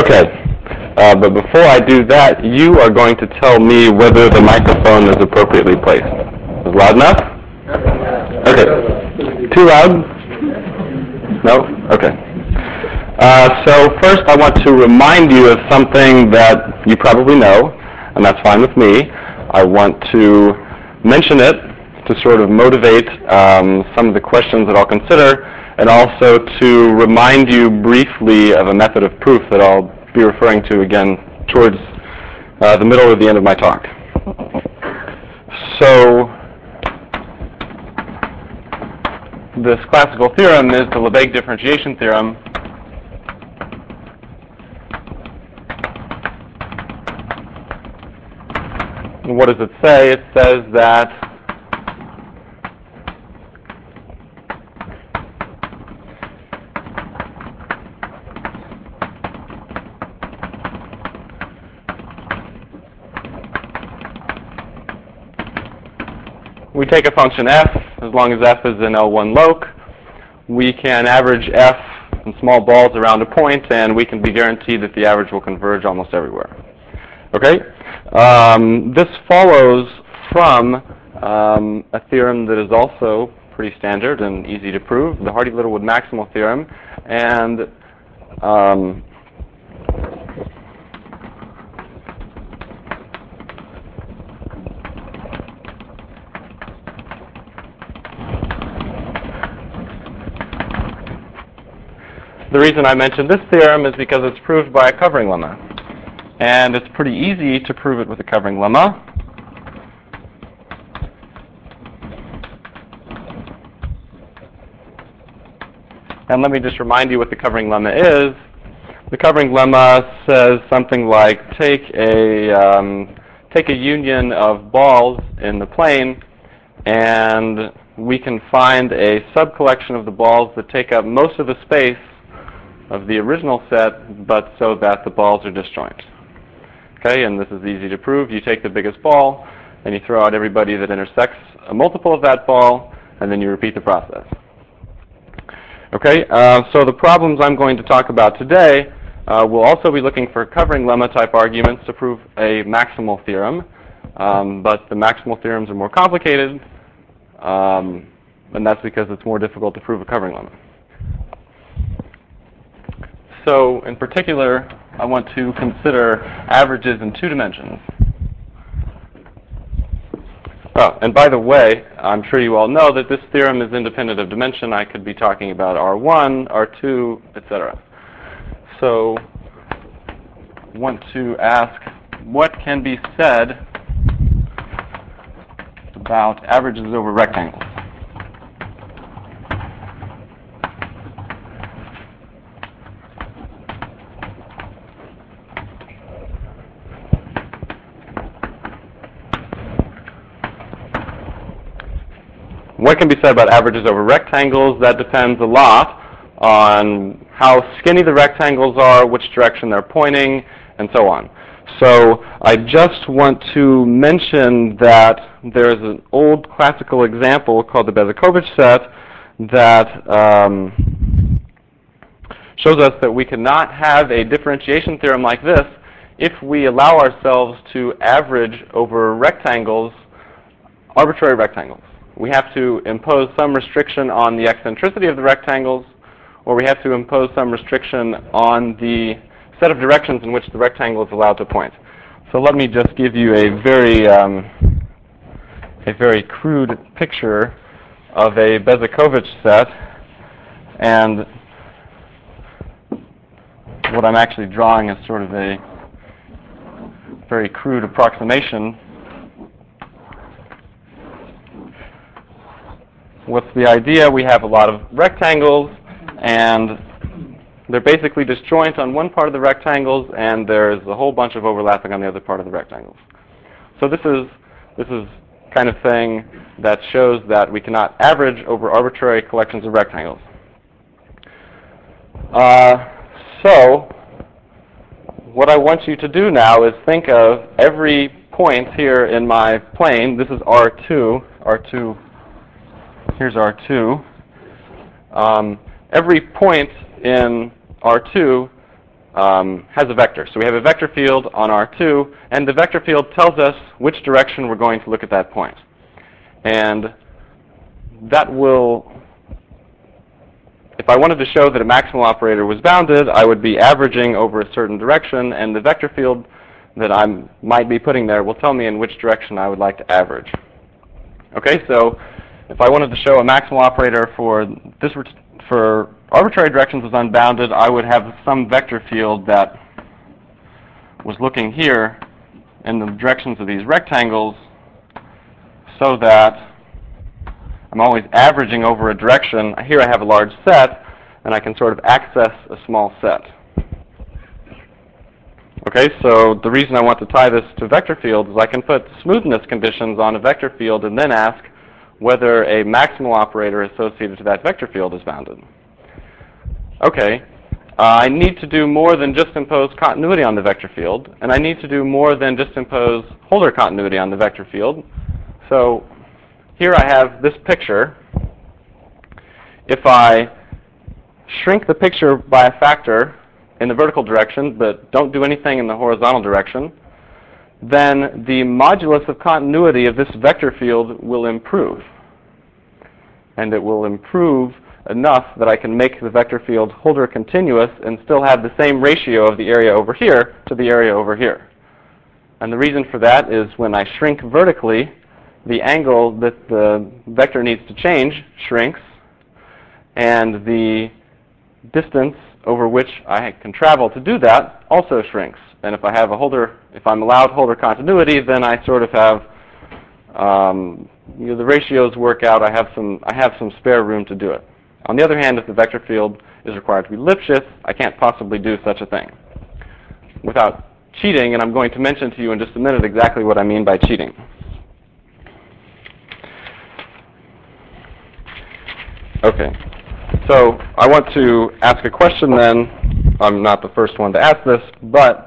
Okay, but before I do that, you are going to tell me whether the microphone is appropriately placed. Is it loud enough? Okay. Too loud? No? Okay. So first I want to remind you of something that you probably know, and that's fine with me. I want to mention it to sort of motivate some of the questions that I'll consider, and also to remind you briefly of a method of proof that I'll be referring to again towards the middle or the end of my talk. So this classical theorem is the Lebesgue differentiation theorem. And what does it say? It says that we take a function f, as long as f is in L1 loc, we can average f in small balls around a point, and we can be guaranteed that the average will converge almost everywhere. Okay? This follows from a theorem that is also pretty standard and easy to prove, the Hardy-Littlewood maximal theorem, and the reason I mention this theorem is because it's proved by a covering lemma. And it's pretty easy to prove it with a covering lemma. And let me just remind you what the covering lemma is. The covering lemma says something like, take a union of balls in the plane, and we can find a subcollection of the balls that take up most of the space of the original set, but so that the balls are disjoint. Okay, and this is easy to prove. You take the biggest ball, and you throw out everybody that intersects a multiple of that ball, and then you repeat the process. Okay, so the problems I'm going to talk about today will also be looking for covering lemma type arguments to prove a maximal theorem, but the maximal theorems are more complicated, and that's because it's more difficult to prove a covering lemma. So, in particular, I want to consider averages in 2 dimensions. Oh, and by the way, I'm sure you all know that this theorem is independent of dimension. I could be talking about R1, R2, etc. So, I want to ask, what can be said about averages over rectangles? What can be said about averages over rectangles? That depends a lot on how skinny the rectangles are, which direction they're pointing, and so on. So I just want to mention that there's an old classical example called the Bezukovich set that shows us that we cannot have a differentiation theorem like this if we allow ourselves to average over rectangles, arbitrary rectangles. We have to impose some restriction on the eccentricity of the rectangles, or we have to impose some restriction on the set of directions in which the rectangle is allowed to point. So let me just give you a very crude picture of a Bezukovich set, and what I'm actually drawing is sort of a very crude approximation. What's the idea? We have a lot of rectangles, and they're basically disjoint on one part of the rectangles, and there's a whole bunch of overlapping on the other part of the rectangles. So this is kind of thing that shows that we cannot average over arbitrary collections of rectangles. So what I want you to do now is think of every point here in my plane. This is R2. Here's R2. Every point in R2 has a vector. So we have a vector field on R2, and the vector field tells us which direction we're going to look at that point. And that will, if I wanted to show that a maximal operator was bounded, I would be averaging over a certain direction, and the vector field that I might be putting there will tell me in which direction I would like to average. Okay, so if I wanted to show a maximal operator for arbitrary directions was unbounded, I would have some vector field that was looking here in the directions of these rectangles, so that I'm always averaging over a direction. Here I have a large set, and I can sort of access a small set. Okay, so the reason I want to tie this to vector fields is I can put smoothness conditions on a vector field and then ask whether a maximal operator associated to that vector field is bounded. Okay, I need to do more than just impose continuity on the vector field, and I need to do more than just impose Holder continuity on the vector field. So here I have this picture. If I shrink the picture by a factor in the vertical direction, but don't do anything in the horizontal direction, then the modulus of continuity of this vector field will improve. And it will improve enough that I can make the vector field Holder continuous and still have the same ratio of the area over here to the area over here. And the reason for that is when I shrink vertically, the angle that the vector needs to change shrinks, and the distance over which I can travel to do that also shrinks. And if I have if I'm allowed Holder continuity, then I sort of have, the ratios work out. I have some spare room to do it. On the other hand, if the vector field is required to be Lipschitz, I can't possibly do such a thing without cheating, and I'm going to mention to you in just a minute exactly what I mean by cheating. Okay, so I want to ask a question then. I'm not the first one to ask this, but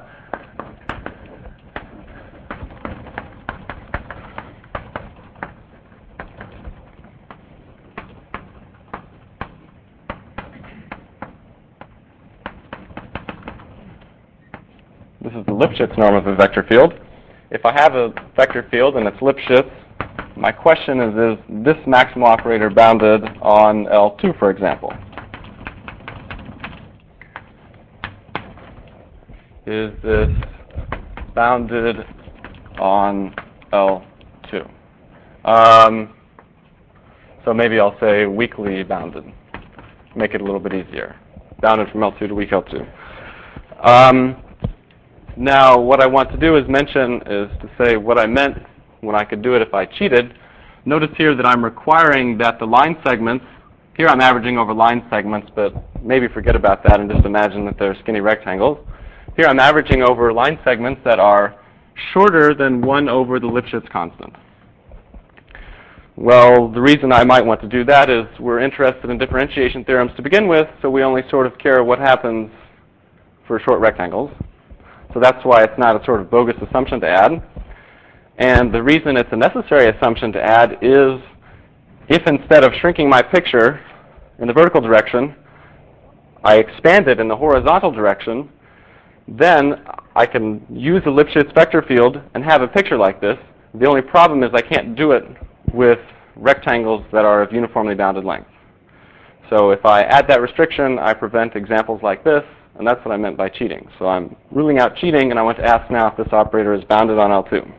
this is the Lipschitz norm of a vector field. If I have a vector field and it's Lipschitz, my question is this maximal operator bounded on L2, for example? Is this bounded on L2? So maybe I'll say weakly bounded. Make it a little bit easier. Bounded from L2 to weak L2. Now, what I want to do is to say what I meant when I could do it if I cheated. Notice here that I'm requiring that the line segments, here I'm averaging over line segments, but maybe forget about that and just imagine that they're skinny rectangles. Here I'm averaging over line segments that are shorter than 1 over the Lipschitz constant. Well, the reason I might want to do that is we're interested in differentiation theorems to begin with, so we only sort of care what happens for short rectangles. So that's why it's not a sort of bogus assumption to add. And the reason it's a necessary assumption to add is if instead of shrinking my picture in the vertical direction, I expand it in the horizontal direction, then I can use the Lipschitz vector field and have a picture like this. The only problem is I can't do it with rectangles that are of uniformly bounded length. So if I add that restriction, I prevent examples like this, and that's what I meant by cheating. So I'm ruling out cheating, and I want to ask now if this operator is bounded on L2.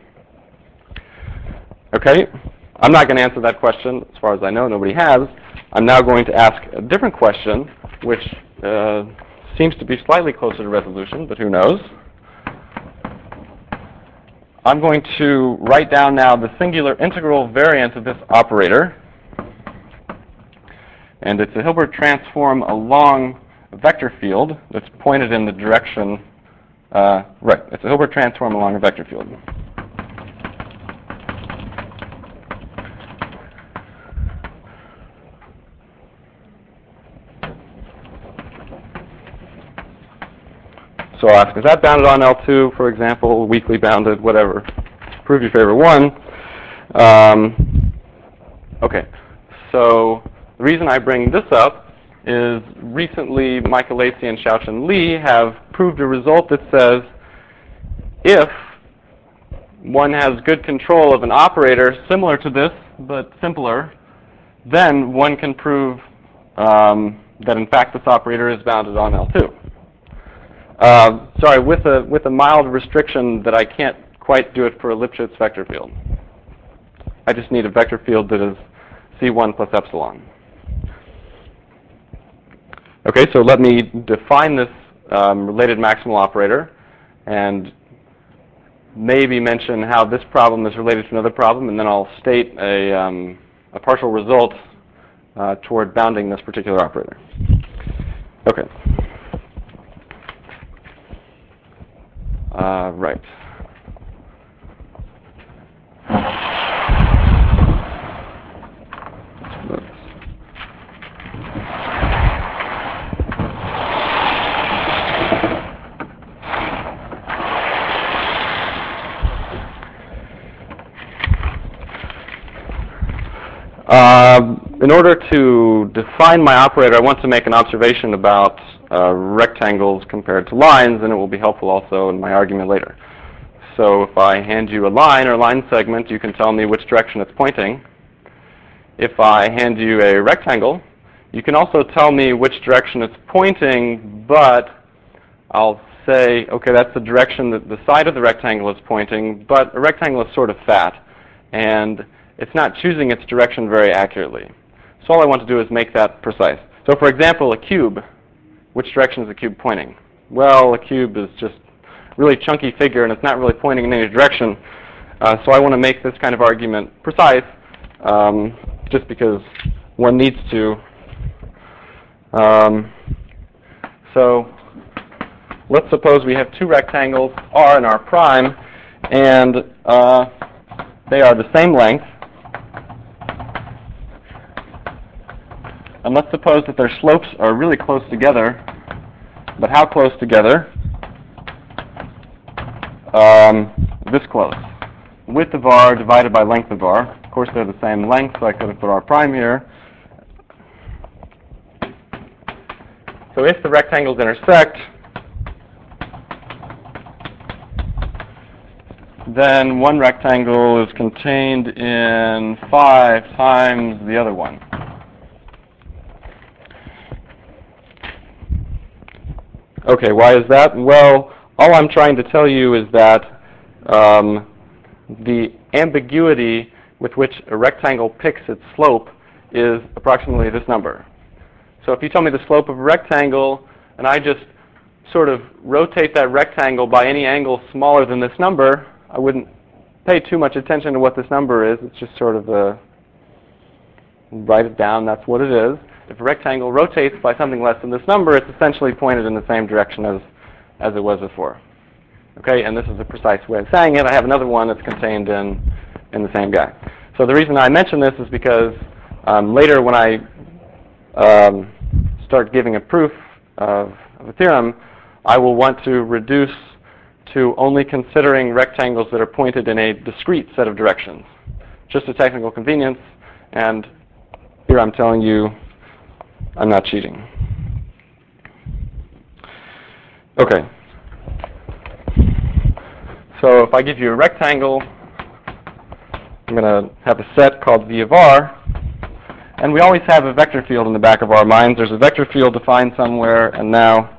Okay, I'm not going to answer that question. As far as I know, nobody has. I'm now going to ask a different question, which seems to be slightly closer to resolution, but who knows? I'm going to write down now the singular integral variant of this operator. And it's a Hilbert transform along a vector field that's pointed in the direction, right, it's a Hilbert transform along a vector field. So I'll ask, is that bounded on L2, for example, weakly bounded, whatever? Prove your favorite one. Okay, so the reason I bring this up is recently Michael Lacey and Xiaochen Li have proved a result that says if one has good control of an operator similar to this but simpler, then one can prove that in fact this operator is bounded on L2. Sorry, with a mild restriction that I can't quite do it for a Lipschitz vector field. I just need a vector field that is C1 plus epsilon. Okay, so let me define this related maximal operator and maybe mention how this problem is related to another problem, and then I'll state a partial result toward bounding this particular operator. Okay. Right. In order to define my operator, I want to make an observation about rectangles compared to lines, and it will be helpful also in my argument later. So if I hand you a line or line segment, you can tell me which direction it's pointing. If I hand you a rectangle, you can also tell me which direction it's pointing, but I'll say, okay, that's the direction that the side of the rectangle is pointing, but a rectangle is sort of fat, and it's not choosing its direction very accurately. So all I want to do is make that precise. So for example, a cube, which direction is the cube pointing? Well, a cube is just a really chunky figure, and it's not really pointing in any direction. So I want to make this kind of argument precise, just because one needs to. So let's suppose we have two rectangles, R and R prime, and they are the same length. And let's suppose that their slopes are really close together. But how close together? This close. Width of R divided by length of R. Of course, they're the same length, so I could have put R prime here. So if the rectangles intersect, then one rectangle is contained in 5 times the other one. Okay, why is that? Well, all I'm trying to tell you is that the ambiguity with which a rectangle picks its slope is approximately this number. So if you tell me the slope of a rectangle, and I just sort of rotate that rectangle by any angle smaller than this number, I wouldn't pay too much attention to what this number is. It's just sort of write it down, that's what it is. If a rectangle rotates by something less than this number, it's essentially pointed in the same direction as it was before. Okay, and this is a precise way of saying it. I have another one that's contained in the same guy. So the reason I mention this is because later when I start giving a proof of a theorem, I will want to reduce to only considering rectangles that are pointed in a discrete set of directions. Just a technical convenience, and here I'm telling you I'm not cheating. Okay. So if I give you a rectangle, I'm going to have a set called V of R. And we always have a vector field in the back of our minds. There's a vector field defined somewhere, and now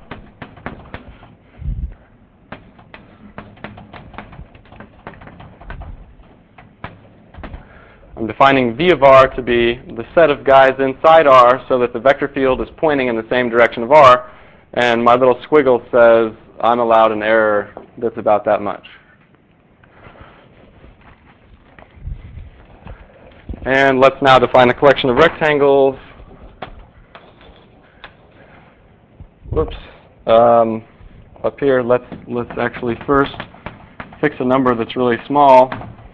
I'm defining V of R to be the set of guys inside R so that the vector field is pointing in the same direction of R, and my little squiggle says I'm allowed an error that's about that much. And let's now define a collection of rectangles. Whoops. Up here, let's actually first fix a number that's really small.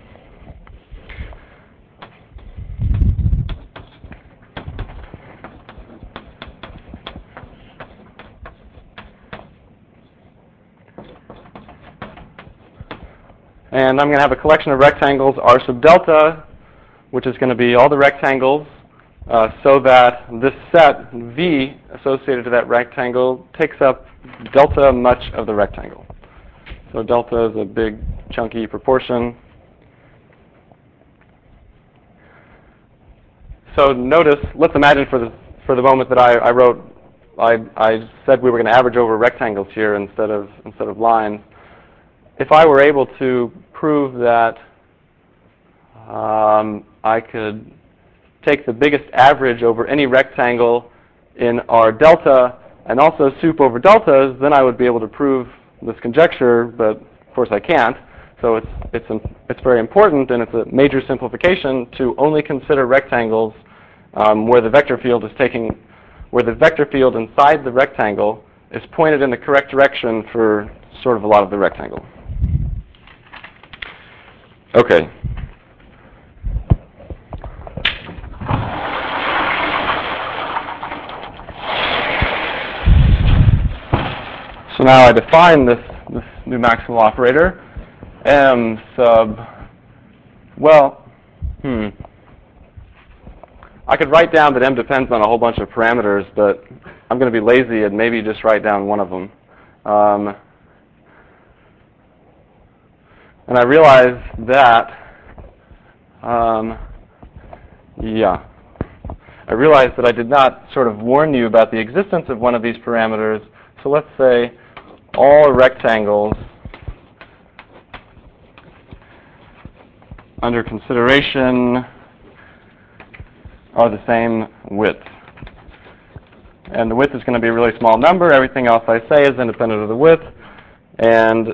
And I'm going to have a collection of rectangles, R sub delta, which is going to be all the rectangles so that this set V associated to that rectangle takes up delta much of the rectangle. So delta is a big chunky proportion. So notice, let's imagine for the moment that I said we were going to average over rectangles here instead of lines. If I were able to prove that I could take the biggest average over any rectangle in our delta and also soup over deltas, then I would be able to prove this conjecture, but of course I can't. So it's very important, and it's a major simplification to only consider rectangles where the vector field inside the rectangle is pointed in the correct direction for sort of a lot of the rectangle. Okay. So now I define this new maximal operator, M sub, well, I could write down that M depends on a whole bunch of parameters, but I'm going to be lazy and maybe just write down one of them. And I realize that, I realized that I did not sort of warn you about the existence of one of these parameters. So let's say all rectangles under consideration are the same width. And the width is going to be a really small number. Everything else I say is independent of the width. And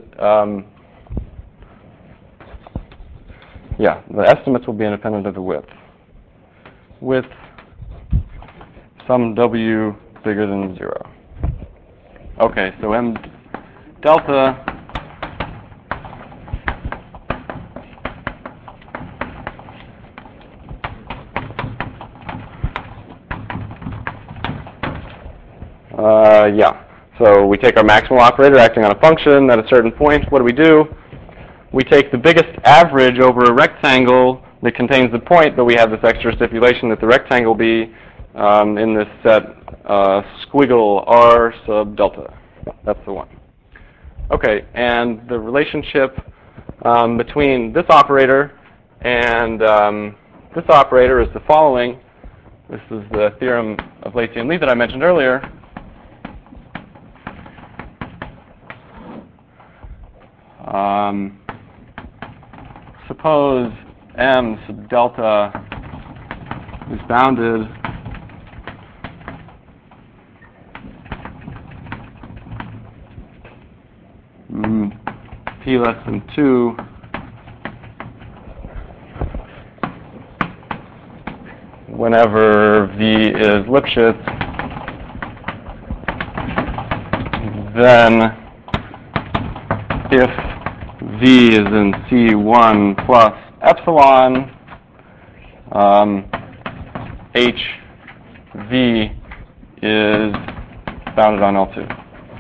the estimates will be independent of the width. With some W bigger than 0. Okay, so M delta so we take our maximal operator acting on a function at a certain point. What do? We take the biggest average over a rectangle that contains the point, but we have this extra stipulation that the rectangle be in this set squiggle R sub delta. That's the one. Okay, and the relationship between this operator and this operator is the following. This is the theorem of Lacy and Lee that I mentioned earlier. Suppose M sub delta is bounded p less than 2 whenever V is Lipschitz, then if V is in C1 plus epsilon, HV is bounded on L2.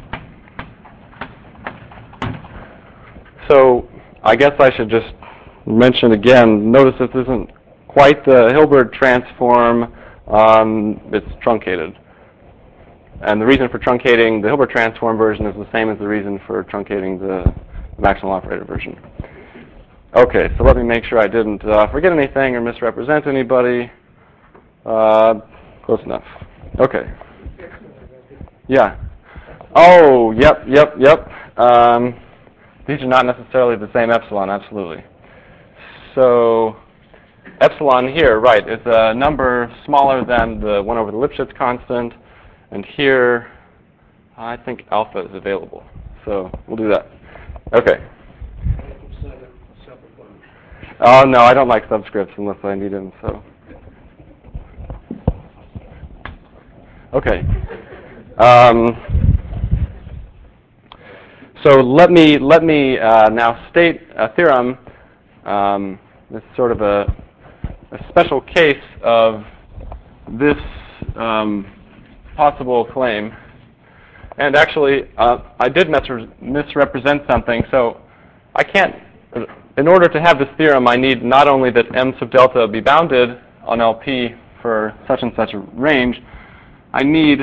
So I guess I should just mention again, notice this isn't quite the Hilbert transform, it's truncated. And the reason for truncating the Hilbert transform version is the same as the reason for truncating the maximal operator version. Okay, so let me make sure I didn't forget anything or misrepresent anybody. Close enough. Okay. Yeah. Oh, yep. These are not necessarily the same epsilon, absolutely. So epsilon here, right, is a number smaller than the 1 over the Lipschitz constant. And here, I think alpha is available. So we'll do that. Okay. Oh, no, I don't like subscripts unless I need them, so. Okay. So let me now state a theorem. This is sort of a special case of this possible claim. And actually, I did misrepresent something. So I can't, in order to have this theorem, I need not only that M sub delta be bounded on LP for such and such a range, I need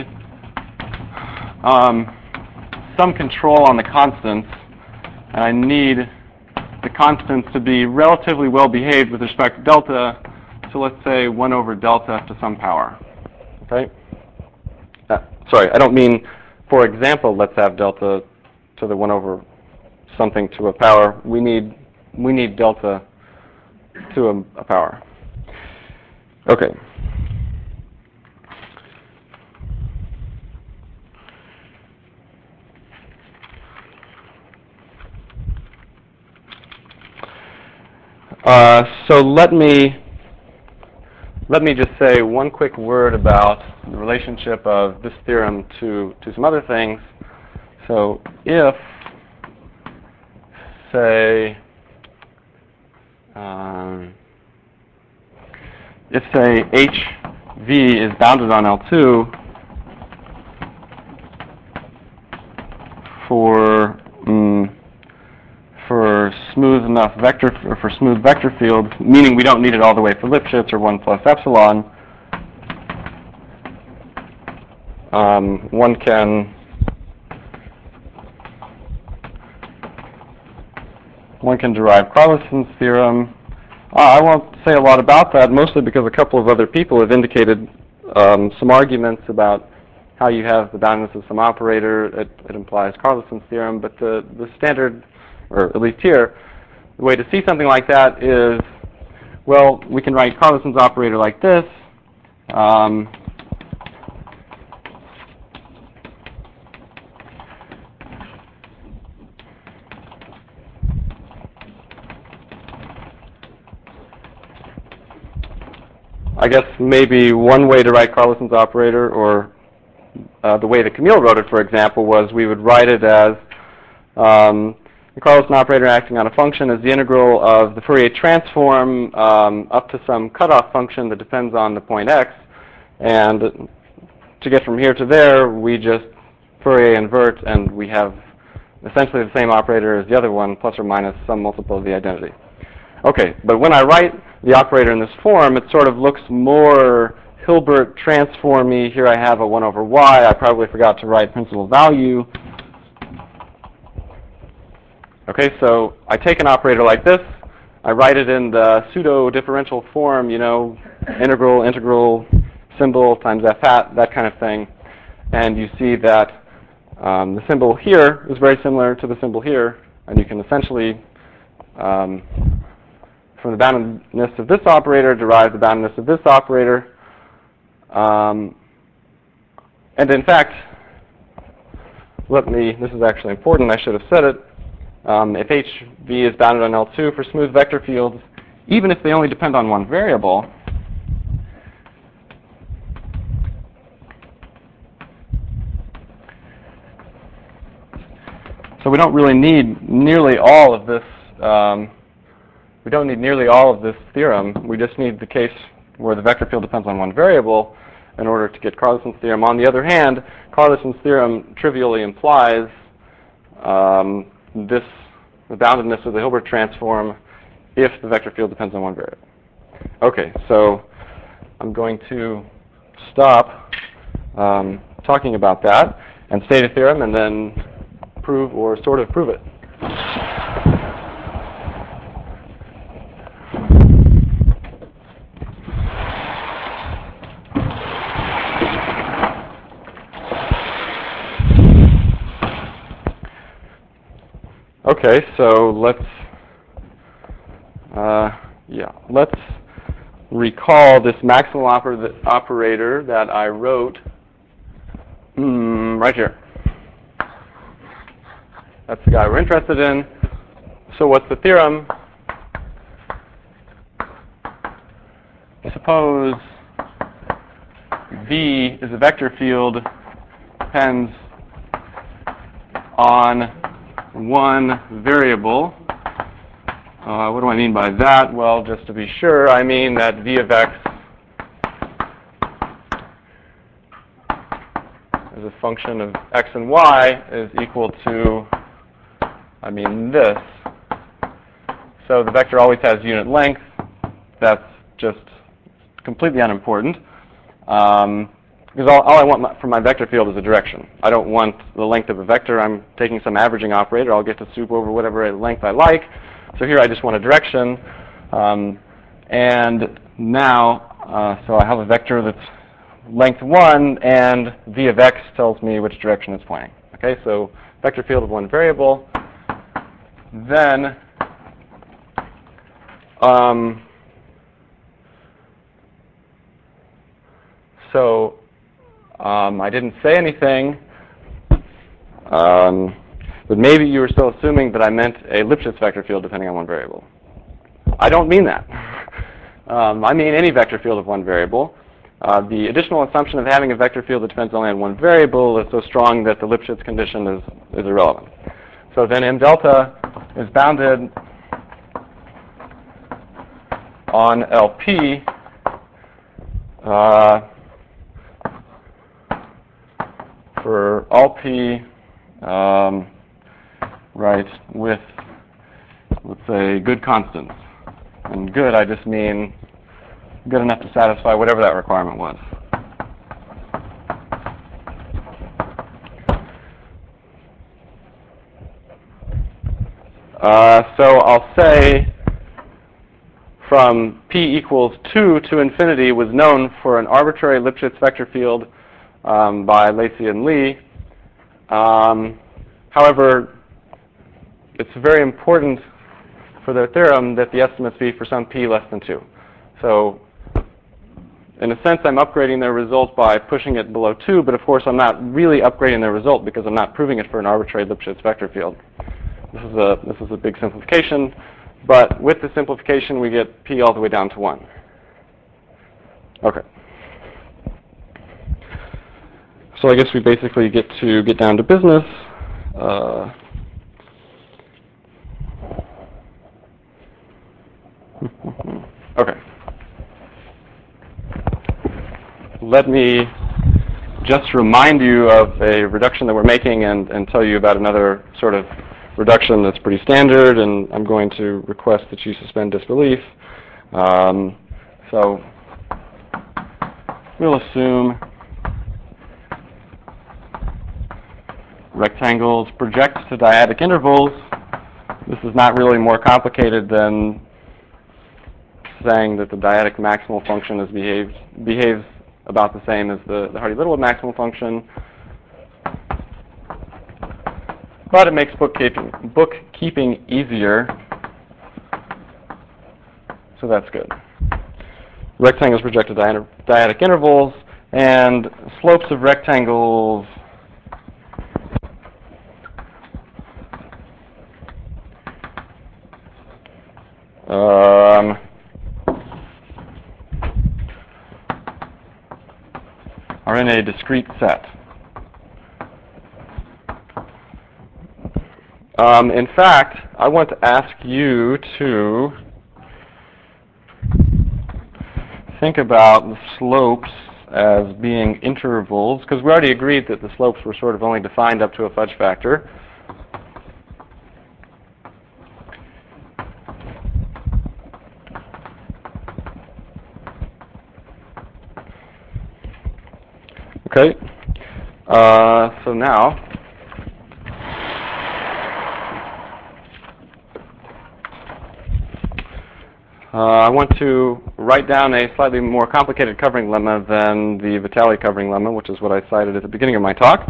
some control on the constants, and I need the constants to be relatively well behaved with respect to delta, so let's say 1 over delta to some power. Okay? Sorry, I don't mean, for example, let's have delta to the 1 over something to a power. We need delta to a power. Okay. So let me just say one quick word about the relationship of this theorem to some other things. So if, say, HV is bounded on L2 for smooth enough vector, or for smooth vector fields, meaning we don't need it all the way for Lipschitz or 1 plus epsilon, one can derive Carlson's theorem. I won't say a lot about that, mostly because a couple of other people have indicated some arguments about how you have the boundedness of some operator. It implies Carlson's theorem, but the standard, or at least here, the way to see something like that is, well, we can write Carlson's operator like this. I guess maybe one way to write Carlson's operator, or the way that Camille wrote it, for example, was we would write it as the Carlson operator acting on a function is the integral of the Fourier transform up to some cutoff function that depends on the point x. And to get from here to there, we just Fourier invert, and we have essentially the same operator as the other one, plus or minus some multiple of the identity. Okay, but when I write the operator in this form, it sort of looks more Hilbert transformy. Here I have a 1 over y. I probably forgot to write principal value. Okay, so I take an operator like this. I write it in the pseudo-differential form, integral symbol times f hat, that kind of thing. And you see that the symbol here is very similar to the symbol here. And you can essentially, from the boundedness of this operator, derive the boundedness of this operator. And in fact, this is actually important, I should have said it. If HV is bounded on L2 for smooth vector fields, even if they only depend on one variable, so we don't really need nearly all of this. We don't need nearly all of this theorem. We just need the case where the vector field depends on one variable in order to get Carlson's theorem. On the other hand, Carlson's theorem trivially implies the boundedness of the Hilbert transform if the vector field depends on one variable. Okay, so I'm going to stop talking about that and state a theorem and then prove or sort of prove it. Okay, so let's recall this maximal operator that I wrote right here. That's the guy we're interested in. So what's the theorem? Suppose V is a vector field, depends on one variable. What do I mean by that? Well, just to be sure, I mean that V of x as a function of x and y is equal to, this. So the vector always has unit length. That's just completely unimportant. Because all I want from my vector field is a direction. I don't want the length of a vector. I'm taking some averaging operator. I'll get to soup over whatever length I like. So here I just want a direction. And now, so I have a vector that's length 1, and v of x tells me which direction it's pointing. Okay, so vector field of one variable. Then, I didn't say anything, but maybe you were still assuming that I meant a Lipschitz vector field depending on one variable. I don't mean that. I mean any vector field of one variable. The additional assumption of having a vector field that depends only on one variable is so strong that the Lipschitz condition is irrelevant. So then M delta is bounded on LP for all P, right, with, let's say, good constants. And good, I just mean good enough to satisfy whatever that requirement was. So I'll say from p equals 2 to infinity was known for an arbitrary Lipschitz vector field by Lacey and Lee. However, it's very important for their theorem that the estimates be for some p less than 2. So in a sense, I'm upgrading their result by pushing it below 2, but of course I'm not really upgrading their result because I'm not proving it for an arbitrary Lipschitz vector field. This is a big simplification, but with the simplification we get p all the way down to 1. Okay. So I guess we basically get down to business. Okay. Let me just remind you of a reduction that we're making and tell you about another sort of reduction that's pretty standard, and I'm going to request that you suspend disbelief. So we'll assume rectangles project to dyadic intervals. This is not really more complicated than saying that the dyadic maximal function behaves about the same as the Hardy-Littlewood maximal function. But it makes bookkeeping easier, so that's good. Rectangles project to dyadic intervals, and slopes of rectangles are in a discrete set. In fact, I want to ask you to think about the slopes as being intervals, because we already agreed that the slopes were sort of only defined up to a fudge factor. Okay, so now I want to write down a slightly more complicated covering lemma than the Vitali covering lemma, which is what I cited at the beginning of my talk.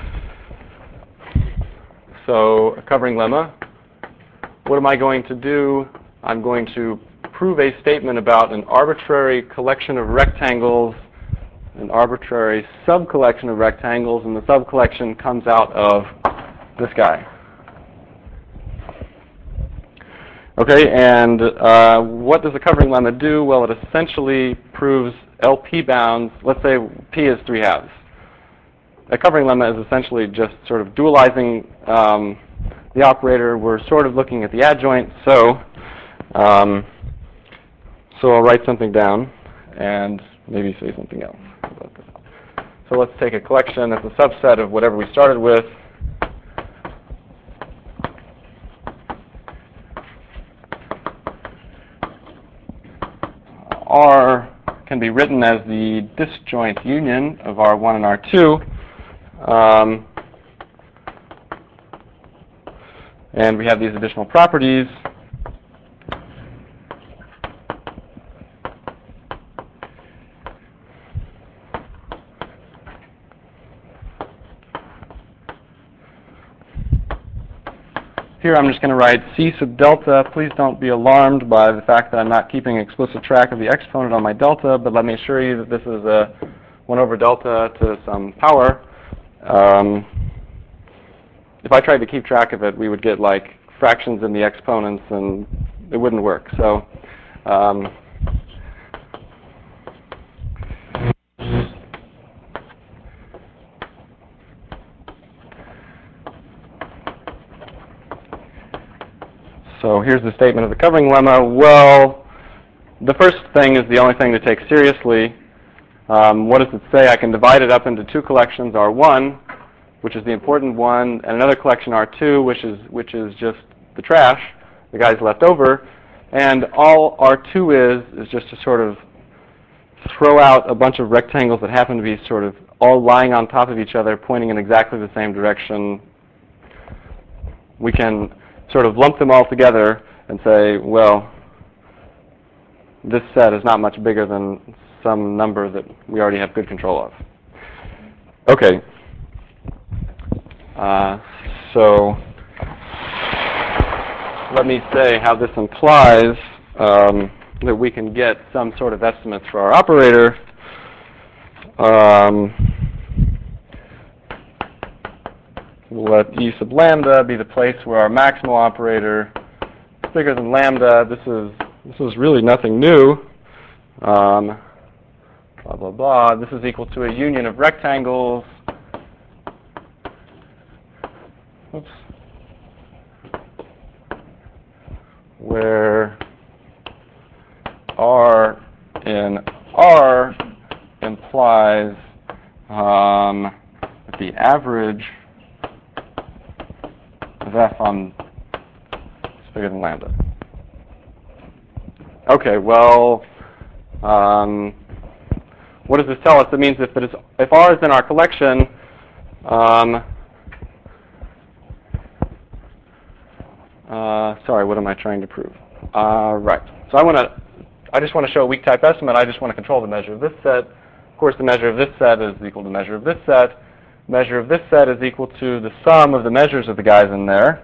So a covering lemma, what am I going to do? I'm going to prove a statement about an arbitrary collection of rectangles, an arbitrary subcollection of rectangles, and the subcollection comes out of this guy. Okay, and what does a covering lemma do? Well, it essentially proves LP bounds. Let's say P is 3/2. A covering lemma is essentially just sort of dualizing the operator. We're sort of looking at the adjoint, so I'll write something down and maybe say something else about this. So let's take a collection that's a subset of whatever we started with. R can be written as the disjoint union of R1 and R2. And we have these additional properties. Here I'm just going to write C sub delta. Please don't be alarmed by the fact that I'm not keeping explicit track of the exponent on my delta, but let me assure you that this is a 1 over delta to some power. If I tried to keep track of it, we would get like fractions in the exponents, and it wouldn't work. So So here's the statement of the covering lemma. Well, the first thing is the only thing to take seriously. What does it say? I can divide it up into two collections, R1, which is the important one, and another collection, R2, which is just the trash, the guys left over. And all R2 is just to sort of throw out a bunch of rectangles that happen to be sort of all lying on top of each other, pointing in exactly the same direction. We can sort of lump them all together and say, well, this set is not much bigger than some number that we already have good control of. Okay. So let me say how this implies that we can get some sort of estimates for our operator. Let E sub lambda be the place where our maximal operator is bigger than lambda. This is really nothing new. Blah, blah, blah. This is equal to a union of rectangles. Oops. Where R in R implies that the average of F on is bigger than lambda. Okay, well, what does this tell us? It means if R is in our collection, sorry, what am I trying to prove? Right. So I just want to show a weak type estimate. I just want to control the measure of this set. Of course, the measure of this set is equal to the measure of this set. Measure of this set is equal to the sum of the measures of the guys in there.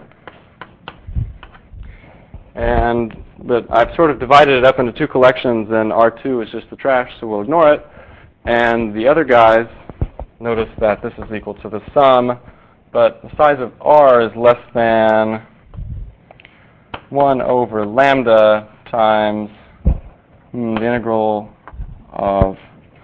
But I've sort of divided it up into two collections, and R2 is just the trash, so we'll ignore it. And the other guys, notice that this is equal to the sum, but the size of R is less than 1 over lambda times the integral of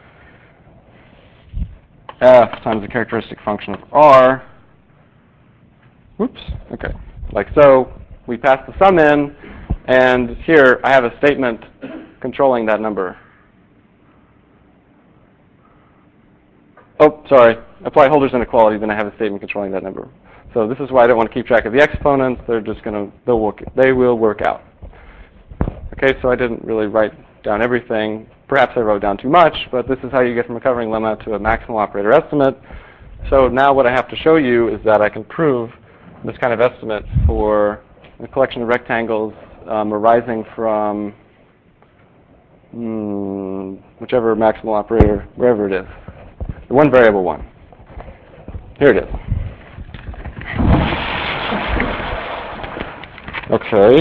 F times the characteristic function of R. Whoops, okay. Like so, we pass the sum in, and here I have a statement controlling that number. Oh, sorry. Apply Holder's inequality, then I have a statement controlling that number. So this is why I don't want to keep track of the exponents. They're just they will work out. Okay, so I didn't really write down everything. Perhaps I wrote down too much, but this is how you get from a covering lemma to a maximal operator estimate. So now what I have to show you is that I can prove this kind of estimate for a collection of rectangles arising from whichever maximal operator, wherever it is. The one variable one. Here it is. Okay.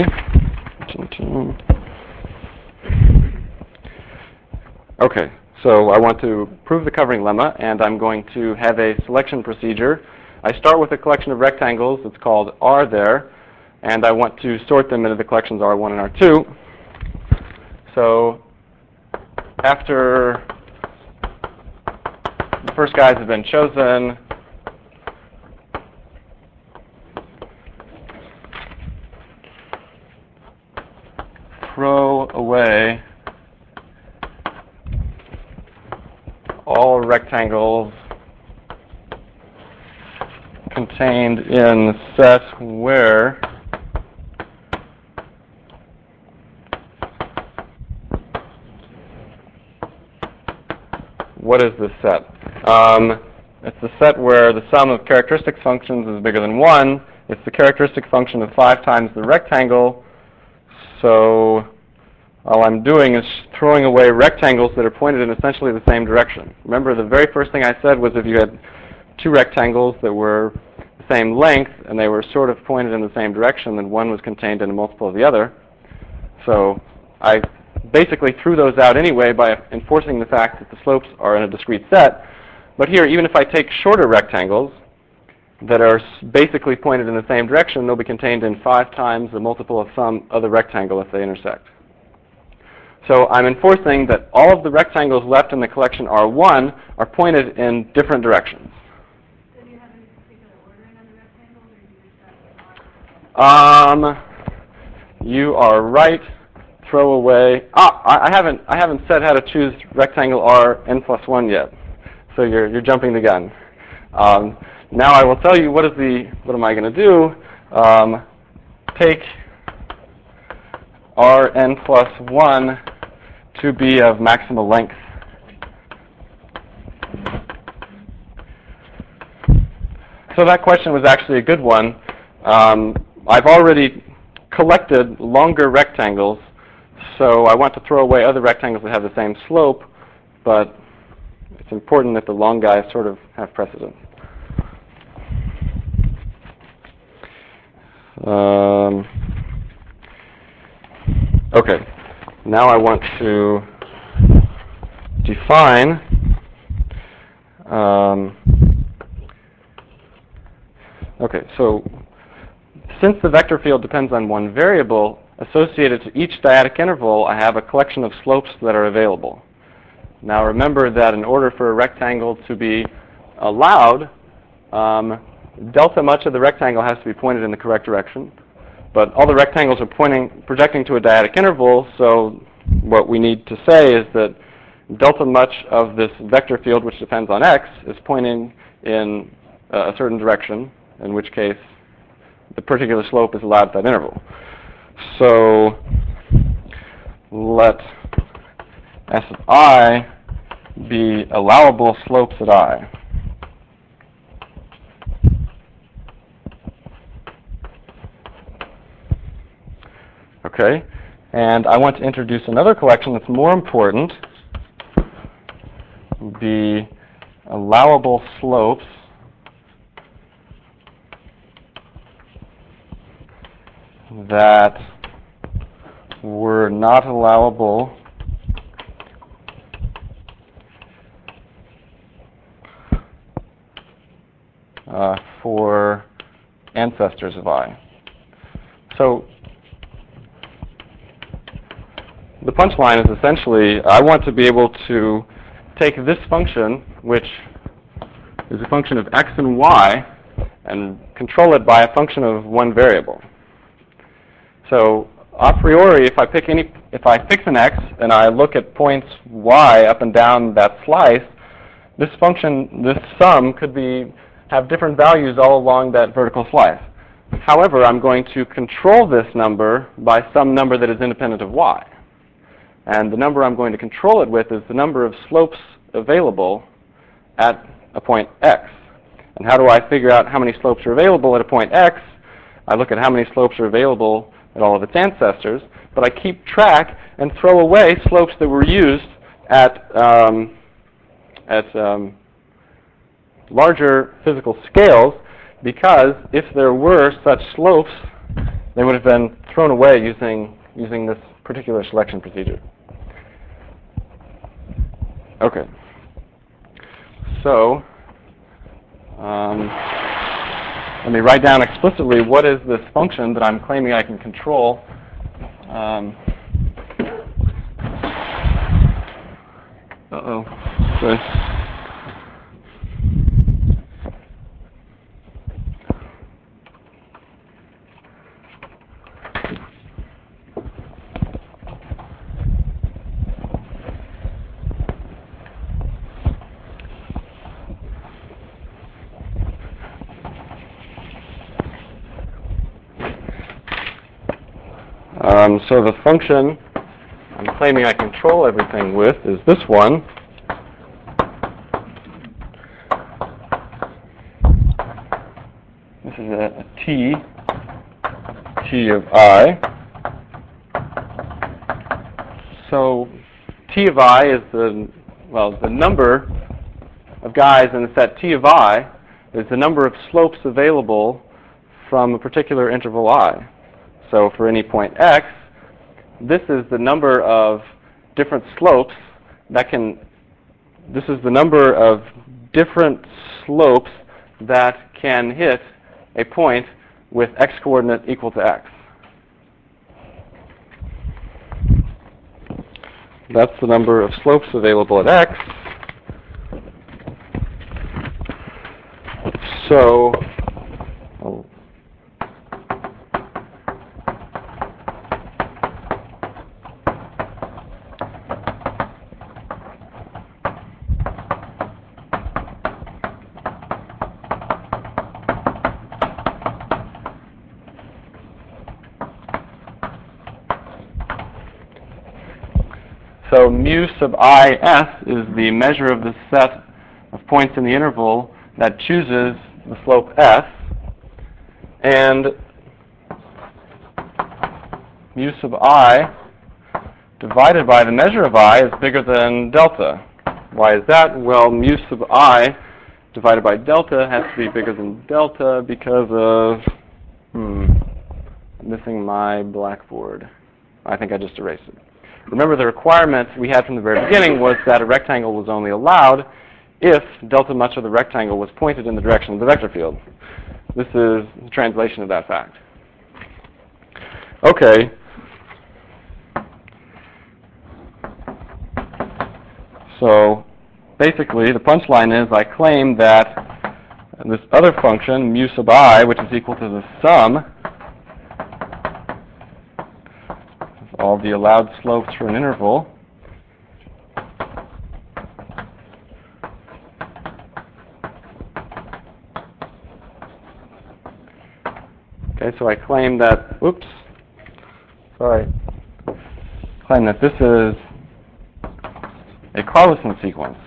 Okay, so I want to prove the covering lemma, and I'm going to have a selection procedure. I start with a collection of rectangles. It's called R there, and I want to sort them into the collections R1 and R2. So after the first guys have been chosen, throw away all rectangles contained in the set where what is this set? It's the set where the sum of characteristic functions is bigger than 1. It's the characteristic function of 5 times the rectangle. So all I'm doing is throwing away rectangles that are pointed in essentially the same direction. Remember, the very first thing I said was if you had 2 rectangles that were the same length and they were sort of pointed in the same direction, then one was contained in a multiple of the other. So I basically threw those out anyway by enforcing the fact that the slopes are in a discrete set. But here, even if I take shorter rectangles that are basically pointed in the same direction, they'll be contained in 5 times the multiple of some other rectangle if they intersect. So I'm enforcing that all of the rectangles left in the collection R1 are pointed in different directions. So do you have any particular ordering on the rectangles, or do you just You are right. Throw away. I haven't said how to choose rectangle R n plus 1 yet. So you're jumping the gun. Now I will tell you what am I going to do? Take R n plus 1 to be of maximal length. So that question was actually a good one. I've already collected longer rectangles, so I want to throw away other rectangles that have the same slope, but it's important that the long guys sort of have precedence. Okay, now I want to define okay, so since the vector field depends on one variable, associated to each dyadic interval, I have a collection of slopes that are available. Now remember that in order for a rectangle to be allowed, delta much of the rectangle has to be pointed in the correct direction. But all the rectangles are projecting to a dyadic interval, so what we need to say is that delta much of this vector field, which depends on x, is pointing in a certain direction, in which case the particular slope is allowed at that interval. So let S of I be allowable slopes at I. Okay, and I want to introduce another collection that's more important, the allowable slopes that were not allowable for ancestors of I. So the punchline is essentially, I want to be able to take this function, which is a function of x and y, and control it by a function of one variable. So a priori, if I fix an x and I look at points y up and down that slice, this function, this sum, could have different values all along that vertical slice. However, I'm going to control this number by some number that is independent of y. And the number I'm going to control it with is the number of slopes available at a point x. And how do I figure out how many slopes are available at a point x? I look at how many slopes are available at all of its ancestors, but I keep track and throw away slopes that were used at larger physical scales, because if there were such slopes, they would have been thrown away using this particular selection procedure. Okay. So let me write down explicitly what is this function that I'm claiming I can control. Sorry. So the function I'm claiming I control everything with is this one. T of I. So T of I is the number of guys in the set T of I is the number of slopes available from a particular interval I. So for any point x, this is the number of different slopes that can hit a point with x coordinate equal to x. That's the number of slopes available at x. So mu sub is the measure of the set of points in the interval that chooses the slope s, and mu sub I divided by the measure of I is bigger than delta. Why is that? Well, mu sub I divided by delta has to be bigger than delta because of, missing my blackboard. I think I just erased it. Remember, the requirement we had from the very beginning was that a rectangle was only allowed if delta much of the rectangle was pointed in the direction of the vector field. This is the translation of that fact. Okay. So basically, the punchline is I claim that this other function, mu sub I, which is equal to the sum of all the allowed slopes for an interval, okay, so I claim that, claim that this is a Carlson sequence.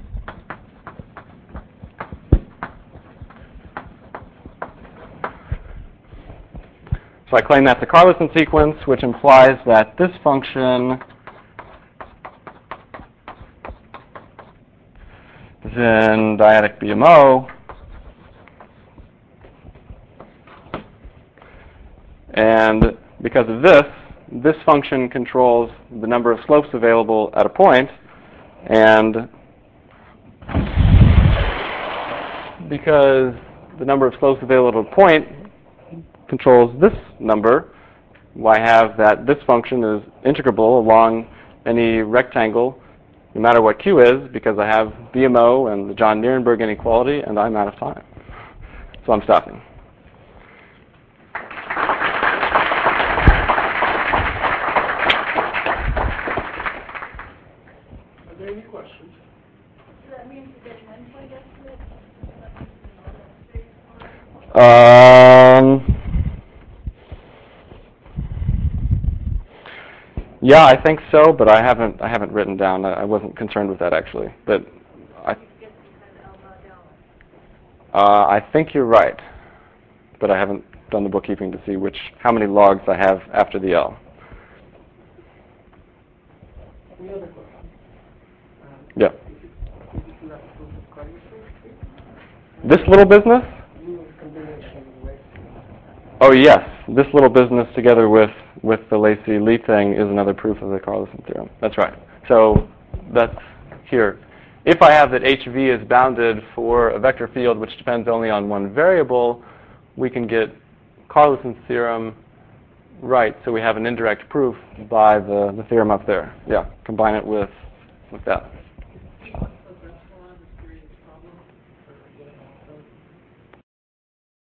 So I claim that's a Carlson sequence, which implies that this function is in dyadic BMO, and because of this function controls the number of slopes available at a point, and because the number of slopes available at a point controls this number, I have that this function is integrable along any rectangle, no matter what Q is, because I have BMO and the John Nirenberg inequality, and I'm out of time. So I'm stopping. Are there any questions? So that means you get an endpoint estimate? That means Yeah, I think so, but I haven't written down. I wasn't concerned with that actually, but I think you're right, but I haven't done the bookkeeping to see how many logs I have after the L. Any other questions? Yeah. Is it not proof of Carlson? This little business? Combination with Oh yes, this little business together with the Lacey-Lee thing is another proof of the Carlson theorem. That's right. So that's here. If I have that HV is bounded for a vector field which depends only on one variable, we can get Carlson's theorem right. So we have an indirect proof by the theorem up there. Yeah, combine it with that.